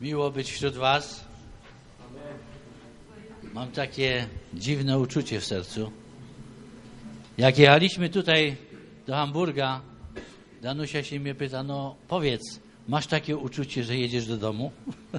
Miło być wśród was. Mam takie dziwne uczucie w sercu. Jak jechaliśmy tutaj do Hamburga, Danusia się mnie pyta, no powiedz, masz takie uczucie, że jedziesz do domu?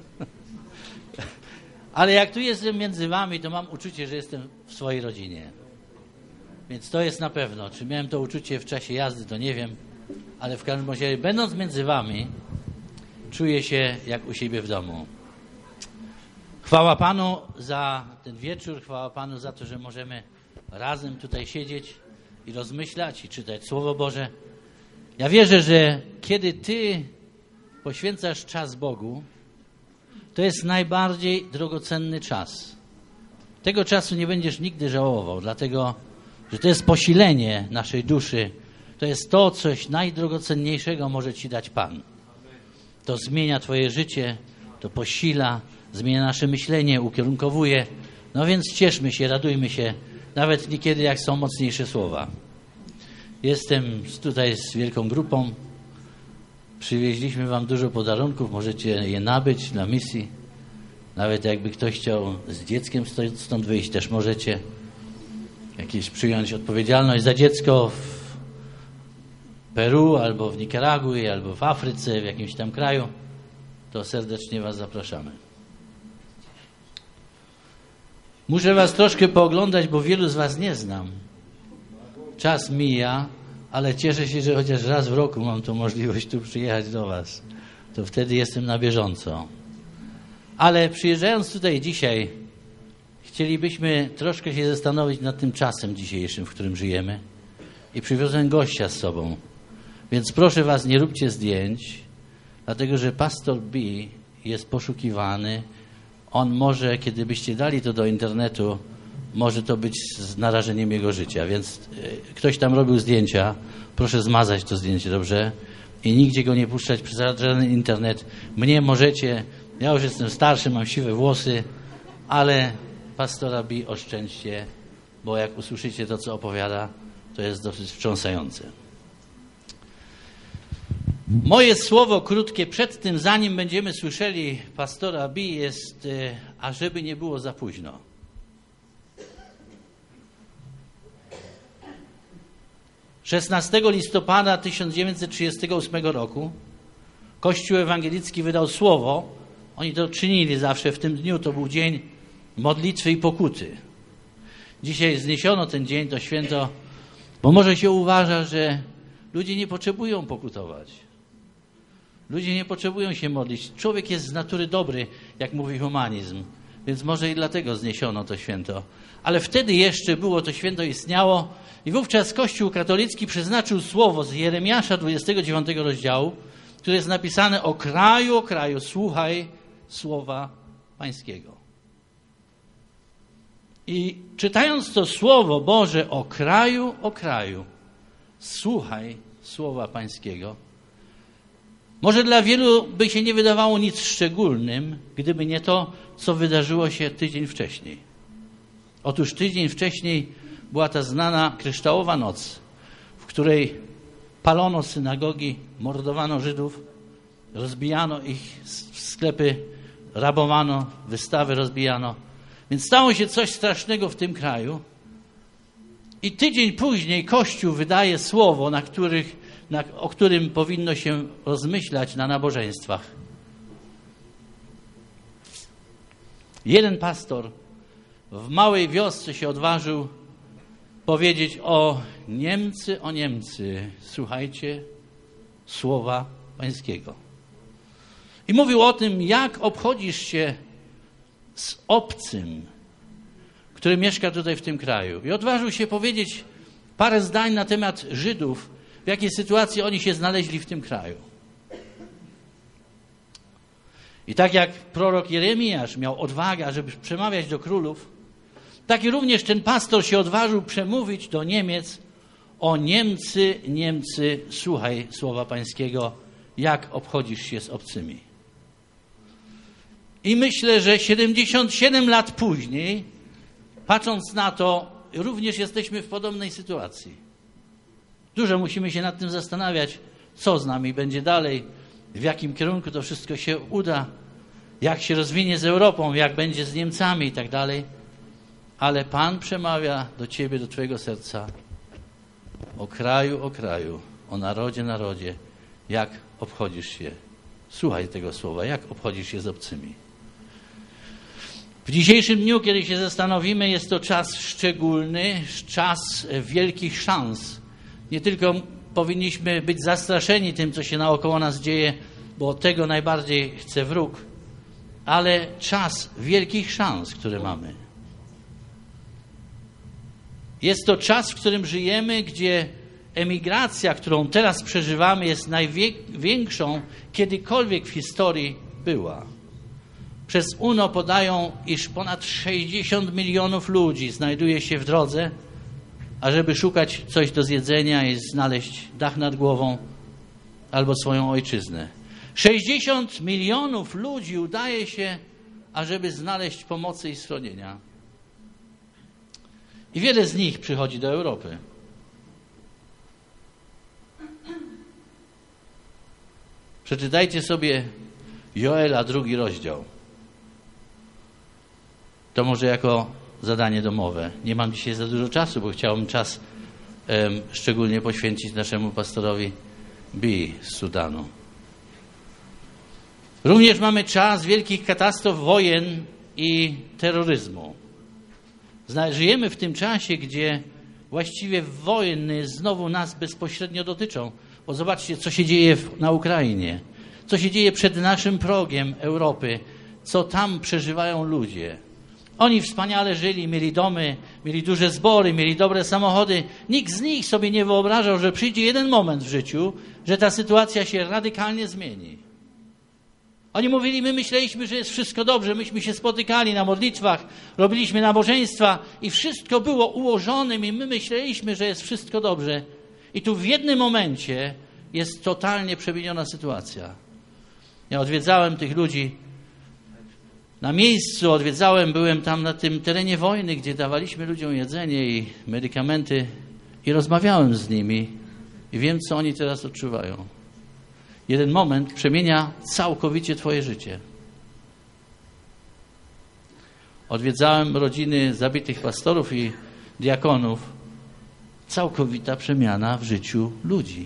Ale jak tu jestem między wami, to mam uczucie, że jestem w swojej rodzinie. Więc to jest na pewno. Czy miałem to uczucie w czasie jazdy, to nie wiem. Ale w każdym razie, będąc między wami, czuję się jak u siebie w domu. Chwała Panu za ten wieczór, chwała Panu za to, że możemy razem tutaj siedzieć i rozmyślać i czytać Słowo Boże. Ja wierzę, że kiedy Ty poświęcasz czas Bogu, to jest najbardziej drogocenny czas. Tego czasu nie będziesz nigdy żałował, dlatego, że to jest posilenie naszej duszy. To jest to, coś najdrogocenniejszego może Ci dać Pan. To zmienia Twoje życie, to posila, zmienia nasze myślenie, ukierunkowuje. No więc cieszmy się, radujmy się, nawet niekiedy jak są mocniejsze słowa. Jestem tutaj z wielką grupą. Przywieźliśmy wam dużo podarunków, możecie je nabyć na misji. Nawet jakby ktoś chciał z dzieckiem stąd wyjść, też możecie jakieś przyjąć odpowiedzialność za dziecko w Peru, albo w Nikaragui, albo w Afryce, w jakimś tam kraju. To serdecznie was zapraszamy. Muszę was troszkę pooglądać, bo wielu z was nie znam. Czas mija, ale cieszę się, że chociaż raz w roku mam tą możliwość tu przyjechać do was. To wtedy jestem na bieżąco. Ale przyjeżdżając tutaj dzisiaj, chcielibyśmy troszkę się zastanowić nad tym czasem dzisiejszym, w którym żyjemy. I przywiozłem gościa z sobą. Więc proszę was, nie róbcie zdjęć, dlatego że pastor B jest poszukiwany. On może, kiedy byście dali to do internetu, może to być z narażeniem jego życia. Więc ktoś tam robił zdjęcia, proszę zmazać to zdjęcie, dobrze? I nigdzie go nie puszczać przez żaden internet. Mnie możecie, ja już jestem starszy, mam siwe włosy, ale pastora B oszczędźcie, bo jak usłyszycie to, co opowiada, to jest dosyć wstrząsające. Moje słowo krótkie przed tym, zanim będziemy słyszeli pastora B, jest, ażeby nie było za późno. Szesnastego listopada 1938 roku Kościół Ewangelicki wydał słowo. Oni to czynili zawsze w tym dniu. To był dzień modlitwy i pokuty. Dzisiaj zniesiono ten dzień, to święto, bo może się uważa, że ludzie nie potrzebują pokutować. Ludzie nie potrzebują się modlić. Człowiek jest z natury dobry, jak mówi humanizm. Więc może i dlatego zniesiono to święto. Ale wtedy jeszcze było, to święto istniało i wówczas Kościół katolicki przeznaczył słowo z Jeremiasza 29 rozdziału, które jest napisane: o kraju, słuchaj słowa Pańskiego. I czytając to Słowo Boże o kraju, słuchaj słowa Pańskiego, może dla wielu by się nie wydawało nic szczególnym, gdyby nie to, co wydarzyło się tydzień wcześniej. Otóż tydzień wcześniej była ta znana kryształowa noc, w której palono synagogi, mordowano Żydów, rozbijano ich sklepy, rabowano, wystawy rozbijano. Więc stało się coś strasznego w tym kraju. I tydzień później Kościół wydaje słowo, o którym powinno się rozmyślać na nabożeństwach. Jeden pastor w małej wiosce się odważył powiedzieć: o Niemcy, słuchajcie słowa Pańskiego. I mówił o tym, jak obchodzisz się z obcym, który mieszka tutaj w tym kraju. I odważył się powiedzieć parę zdań na temat Żydów, w jakiej sytuacji oni się znaleźli w tym kraju. I tak jak prorok Jeremiasz miał odwagę, żeby przemawiać do królów, tak i również ten pastor się odważył przemówić do Niemiec: o Niemcy, słuchaj słowa Pańskiego, jak obchodzisz się z obcymi. I myślę, że 77 lat później, patrząc na to, również jesteśmy w podobnej sytuacji. Dużo musimy się nad tym zastanawiać, co z nami będzie dalej, w jakim kierunku to wszystko się uda. jak się rozwinie z Europą, jak będzie z Niemcami i tak dalej. Ale Pan przemawia do ciebie, do twojego serca. O kraju, o narodzie, narodzie, jak obchodzisz się. Słuchaj tego słowa, jak obchodzisz się z obcymi. W dzisiejszym dniu, kiedy się zastanowimy, jest to czas szczególny, czas wielkich szans. Nie tylko powinniśmy być zastraszeni tym, co się naokoło nas dzieje, bo tego najbardziej chce wróg, ale czas wielkich szans, które mamy. Jest to czas, w którym żyjemy, gdzie emigracja, którą teraz przeżywamy, jest największą, kiedykolwiek w historii była. Przez UNO podają, iż ponad 60 milionów ludzi znajduje się w drodze, ażeby szukać coś do zjedzenia i znaleźć dach nad głową albo swoją ojczyznę. 60 milionów ludzi udaje się, ażeby znaleźć pomocy i schronienia. I wiele z nich przychodzi do Europy. Przeczytajcie sobie Joela 2 rozdział. To może jako zadanie domowe. Nie mam dzisiaj za dużo czasu, bo chciałbym czas szczególnie poświęcić naszemu pastorowi Bi z Sudanu. Również mamy czas wielkich katastrof, wojen i terroryzmu. Żyjemy w tym czasie, gdzie właściwie wojny znowu nas bezpośrednio dotyczą. Bo zobaczcie, co się dzieje na Ukrainie. Co się dzieje przed naszym progiem Europy. Co tam przeżywają ludzie. Oni wspaniale żyli, mieli domy, mieli duże zbory, mieli dobre samochody. Nikt z nich sobie nie wyobrażał, że przyjdzie jeden moment w życiu, że ta sytuacja się radykalnie zmieni. Oni mówili, my myśleliśmy, że jest wszystko dobrze, myśmy się spotykali na modlitwach, robiliśmy nabożeństwa i wszystko było ułożonym i my myśleliśmy, że jest wszystko dobrze. I tu w jednym momencie jest totalnie przemieniona sytuacja. Ja odwiedzałem tych ludzi na miejscu, byłem tam na tym terenie wojny, gdzie dawaliśmy ludziom jedzenie i medykamenty i rozmawiałem z nimi i wiem, co oni teraz odczuwają. Jeden moment przemienia całkowicie twoje życie. Odwiedzałem rodziny zabitych pastorów i diakonów. Całkowita przemiana w życiu ludzi.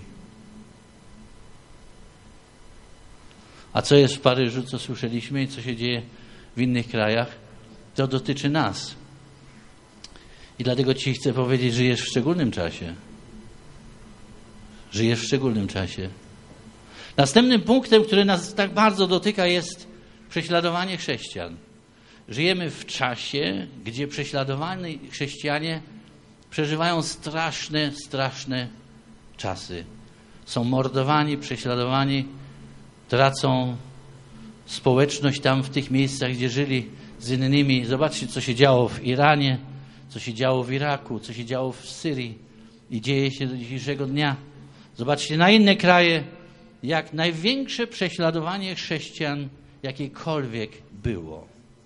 A co jest w Paryżu, co słyszeliśmy i co się dzieje w innych krajach, to dotyczy nas. I dlatego ci chcę powiedzieć, żyjesz w szczególnym czasie. Żyjesz w szczególnym czasie. Następnym punktem, który nas tak bardzo dotyka, jest prześladowanie chrześcijan. Żyjemy w czasie, gdzie prześladowani chrześcijanie przeżywają straszne czasy. Są mordowani, prześladowani, tracą społeczność tam w tych miejscach, gdzie żyli z innymi. Zobaczcie, co się działo w Iranie, co się działo w Iraku, co się działo w Syrii i dzieje się do dzisiejszego dnia. Zobaczcie na inne kraje, jak największe prześladowanie chrześcijan jakiekolwiek było.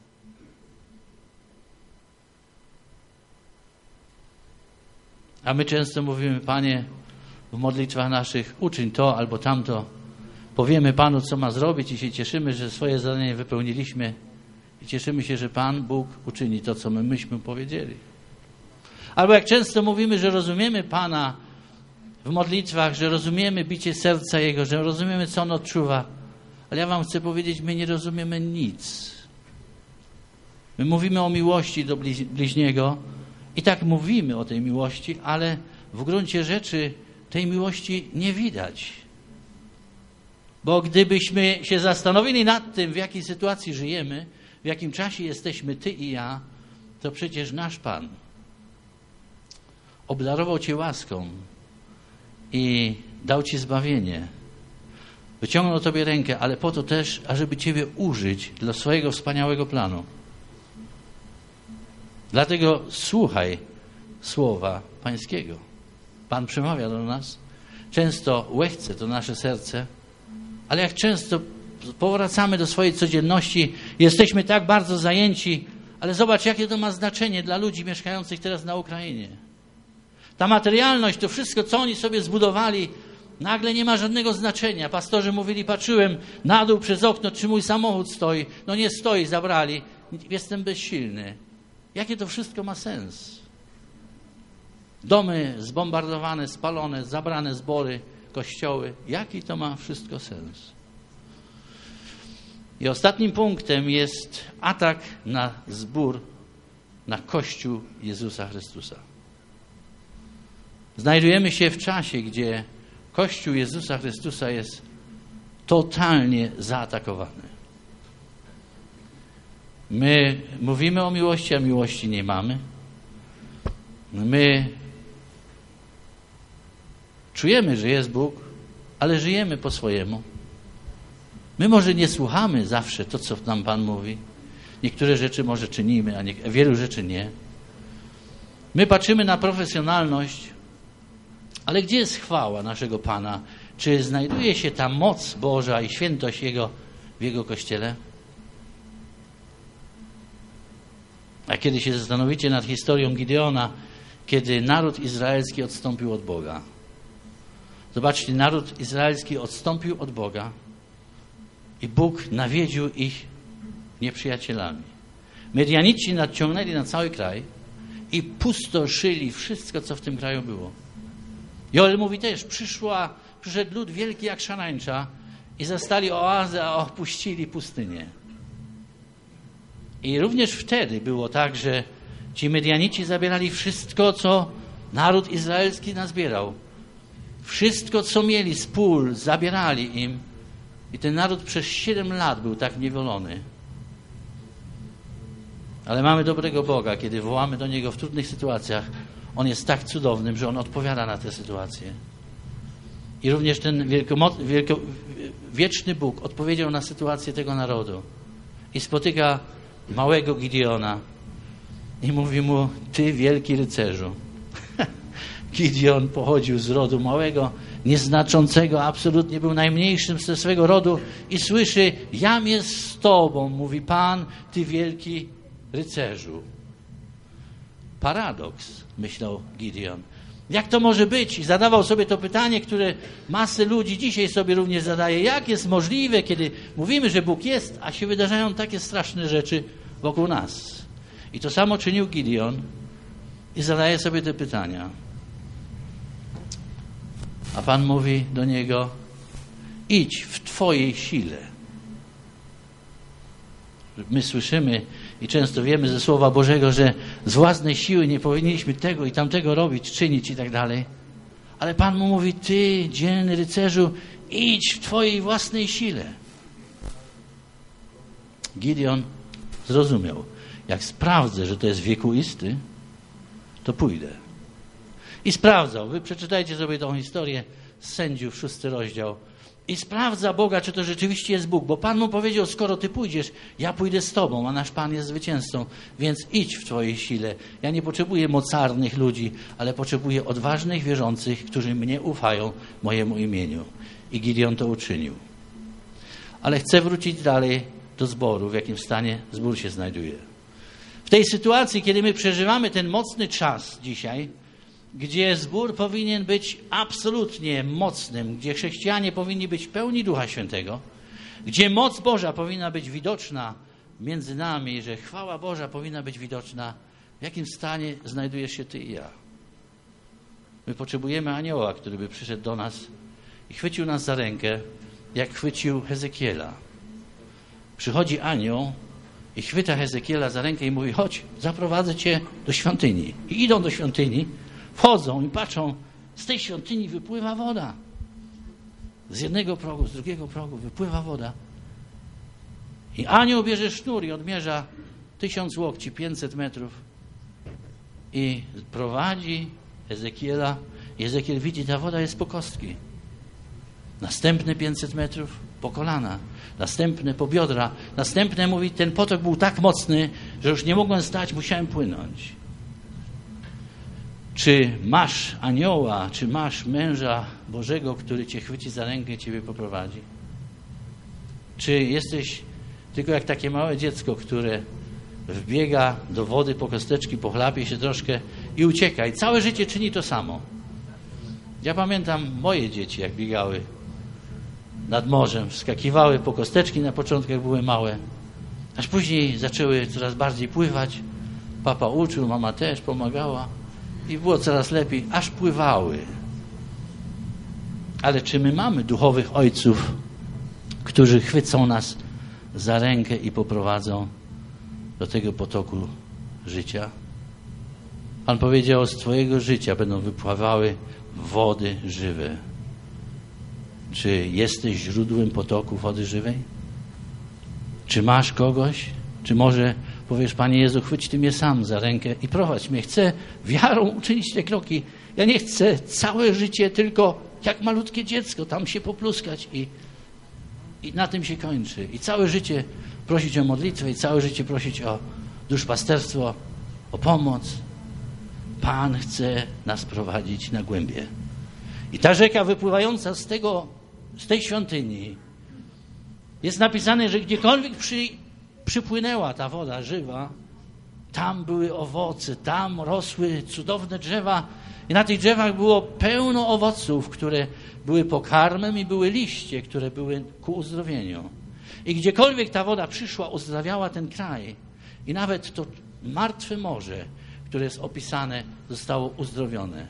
A my często mówimy, Panie, w modlitwach naszych uczyń to albo tamto. Powiemy Panu, co ma zrobić i się cieszymy, że swoje zadanie wypełniliśmy i cieszymy się, że Pan Bóg uczyni to, co myśmy powiedzieli. Albo jak często mówimy, że rozumiemy Pana w modlitwach, że rozumiemy bicie serca Jego, że rozumiemy, co On odczuwa. Ale ja wam chcę powiedzieć, my nie rozumiemy nic. My mówimy o miłości do bliźniego i tak mówimy o tej miłości, ale w gruncie rzeczy tej miłości nie widać. Bo gdybyśmy się zastanowili nad tym, w jakiej sytuacji żyjemy, w jakim czasie jesteśmy ty i ja, to przecież nasz Pan obdarował cię łaską i dał ci zbawienie. Wyciągnął tobie rękę, ale po to też, ażeby ciebie użyć dla swojego wspaniałego planu. Dlatego słuchaj słowa Pańskiego. Pan przemawia do nas. Często łechce to nasze serce, ale jak często powracamy do swojej codzienności, jesteśmy tak bardzo zajęci, ale zobacz, jakie to ma znaczenie dla ludzi mieszkających teraz na Ukrainie. Ta materialność, to wszystko, co oni sobie zbudowali, Nagle nie ma żadnego znaczenia. Pastorzy mówili, patrzyłem na dół przez okno, czy mój samochód stoi. No nie stoi, zabrali. Jestem bezsilny. Jakie to wszystko ma sens? Domy zbombardowane, spalone, zabrane zbory, kościoły. Jaki to ma wszystko sens? I ostatnim punktem jest atak na zbór, na Kościół Jezusa Chrystusa. Znajdujemy się w czasie, gdzie Kościół Jezusa Chrystusa jest totalnie zaatakowany. My mówimy o miłości, a miłości nie mamy. My czujemy, że jest Bóg, ale żyjemy po swojemu. My może nie słuchamy zawsze to, co nam Pan mówi. Niektóre rzeczy może czynimy, a wielu rzeczy nie. My patrzymy na profesjonalność, ale gdzie jest chwała naszego Pana? Czy znajduje się ta moc Boża i świętość w Jego Kościele? A kiedy się zastanowicie nad historią Gideona, kiedy naród izraelski odstąpił od Boga. Zobaczcie, naród izraelski odstąpił od Boga i Bóg nawiedził ich nieprzyjacielami. Medianici nadciągnęli na cały kraj i pustoszyli wszystko, co w tym kraju było. Joel mówi też, przyszedł lud wielki jak szarańcza i zastali oazę, a opuścili pustynię. I również wtedy było tak, że ci Medianici zabierali wszystko, co naród izraelski nazbierał. Wszystko, co mieli z pól, zabierali im. I ten naród przez 7 lat był tak niewolony. Ale mamy dobrego Boga, kiedy wołamy do Niego w trudnych sytuacjach. On jest tak cudownym, że On odpowiada na te sytuacje. I również ten wieczny Bóg odpowiedział na sytuację tego narodu. I spotyka małego Gideona i mówi mu, ty wielki rycerzu. Gideon pochodził z rodu małego, nieznaczącego, absolutnie był najmniejszym ze swego rodu i słyszy, jam jest z tobą, mówi Pan, ty wielki rycerzu. Paradoks, myślał Gideon. Jak to może być? I zadawał sobie to pytanie, które masy ludzi dzisiaj sobie również zadaje. Jak jest możliwe, kiedy mówimy, że Bóg jest, a się wydarzają takie straszne rzeczy wokół nas? I to samo czynił Gideon i zadaje sobie te pytania. A Pan mówi do niego, idź w Twojej sile. My słyszymy i często wiemy ze Słowa Bożego, że z własnej siły nie powinniśmy tego i tamtego robić, czynić i tak dalej. Ale Pan mu mówi, ty, dzielny rycerzu, idź w Twojej własnej sile. Gideon zrozumiał, jak sprawdzę, że to jest wiekuisty, to pójdę. I sprawdzał. Wy przeczytajcie sobie tą historię z Sędziów, 6 rozdział. I sprawdza Boga, czy to rzeczywiście jest Bóg. Bo Pan mu powiedział, skoro ty pójdziesz, ja pójdę z tobą, a nasz Pan jest zwycięzcą. Więc idź w Twojej sile. Ja nie potrzebuję mocarnych ludzi, ale potrzebuję odważnych wierzących, którzy mnie ufają mojemu imieniu. I Gideon to uczynił. Ale chcę wrócić dalej do zboru, w jakim stanie zbór się znajduje. W tej sytuacji, kiedy my przeżywamy ten mocny czas dzisiaj, gdzie zbór powinien być absolutnie mocnym, gdzie chrześcijanie powinni być w pełni Ducha Świętego, gdzie moc Boża powinna być widoczna między nami, że chwała Boża powinna być widoczna, w jakim stanie znajdujesz się ty i ja. My potrzebujemy anioła, który by przyszedł do nas i chwycił nas za rękę, jak chwycił Hezekiela. Przychodzi anioł i chwyta Hezekiela za rękę i mówi, chodź, zaprowadzę cię do świątyni. I idą do świątyni, wchodzą i patrzą, z tej świątyni wypływa woda. Z jednego progu, z drugiego progu wypływa woda. I anioł bierze sznur i odmierza 1000 łokci, 500 metrów. I prowadzi Hezekiela. Ezekiel widzi, ta woda jest po kostki. Następne 500 metrów po kolana. Następne po biodra. Następne, mówi, ten potok był tak mocny, że już nie mogłem stać, musiałem płynąć. Czy masz anioła, czy masz męża Bożego, który cię chwyci za rękę i ciebie poprowadzi? Czy jesteś tylko jak takie małe dziecko, które wbiega do wody po kosteczki, pochlapie się troszkę i ucieka. I całe życie czyni to samo. Ja pamiętam moje dzieci, jak biegały nad morzem, wskakiwały po kosteczki, na początkach były małe, aż później zaczęły coraz bardziej pływać. Papa uczył, mama też pomagała i było coraz lepiej, aż pływały. Ale czy my mamy duchowych ojców, którzy chwycą nas za rękę i poprowadzą do tego potoku życia? Pan powiedział, z twojego życia będą wypływały wody żywe. Czy jesteś źródłem potoku wody żywej? Czy masz kogoś? Czy może powiesz, Panie Jezu, chwyć Ty mnie sam za rękę i prowadź mnie. Chcę wiarą uczynić te kroki. Ja nie chcę całe życie tylko jak malutkie dziecko tam się popluskać i na tym się kończy. I całe życie prosić o modlitwę i całe życie prosić o duszpasterstwo, o pomoc. Pan chce nas prowadzić na głębie. I ta rzeka wypływająca z tej świątyni, jest napisane, że gdziekolwiek przypłynęła ta woda żywa, tam były owoce, tam rosły cudowne drzewa i na tych drzewach było pełno owoców, które były pokarmem i były liście, które były ku uzdrowieniu. I gdziekolwiek ta woda przyszła, uzdrawiała ten kraj. I nawet to martwe morze, które jest opisane, zostało uzdrowione.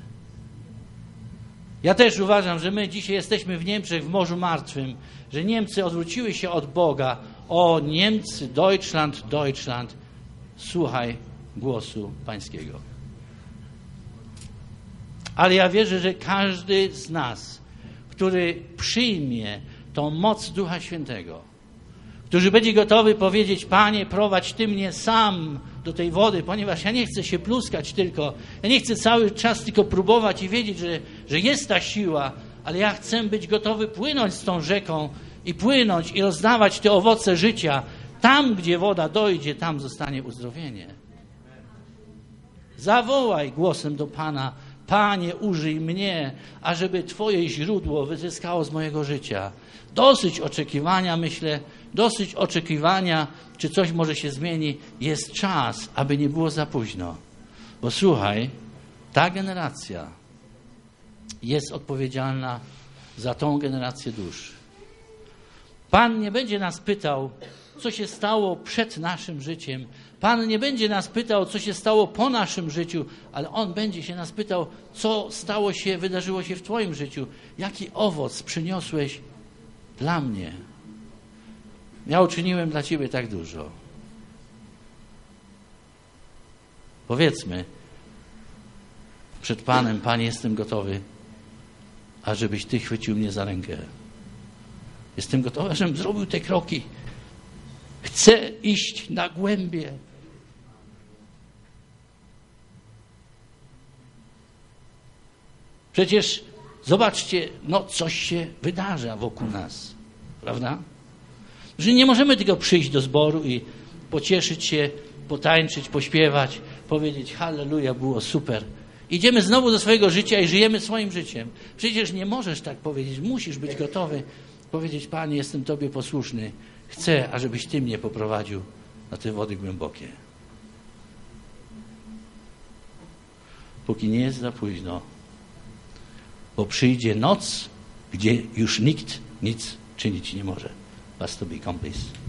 Ja też uważam, że my dzisiaj jesteśmy w Niemczech w Morzu Martwym, że Niemcy odwróciły się od Boga. O Niemcy, Deutschland, słuchaj głosu Pańskiego. Ale ja wierzę, że każdy z nas, który przyjmie tą moc Ducha Świętego, który będzie gotowy powiedzieć, Panie, prowadź Ty mnie sam do tej wody, ponieważ ja nie chcę się pluskać tylko, ja nie chcę cały czas tylko próbować i wiedzieć, że jest ta siła, ale ja chcę być gotowy płynąć z tą rzeką i płynąć i rozdawać te owoce życia. Tam, gdzie woda dojdzie, tam zostanie uzdrowienie. Zawołaj głosem do Pana, Panie, użyj mnie, ażeby Twoje źródło wyzyskało z mojego życia. Dosyć oczekiwania, myślę, czy coś może się zmieni. Jest czas, aby nie było za późno. Bo słuchaj, ta generacja jest odpowiedzialna za tą generację dusz. Pan nie będzie nas pytał, co się stało przed naszym życiem. Pan nie będzie nas pytał, co się stało po naszym życiu, ale On będzie się nas pytał, co wydarzyło się w Twoim życiu. Jaki owoc przyniosłeś dla mnie. Ja uczyniłem dla Ciebie tak dużo. Powiedzmy przed Panem, Panie, jestem gotowy, ażebyś Ty chwycił mnie za rękę. Jestem gotowy, żebym zrobił te kroki. Chcę iść na głębie. Przecież zobaczcie, coś się wydarza wokół nas. Prawda? Że nie możemy tylko przyjść do zboru i pocieszyć się, potańczyć, pośpiewać, powiedzieć halleluja, było super. Idziemy znowu do swojego życia i żyjemy swoim życiem. Przecież nie możesz tak powiedzieć. Musisz być gotowy powiedzieć, Panie, jestem Tobie posłuszny. Chcę, ażebyś Ty mnie poprowadził na te wody głębokie. Póki nie jest za późno, bo przyjdzie noc, gdzie już nikt nic czynić nie może. Was to be please.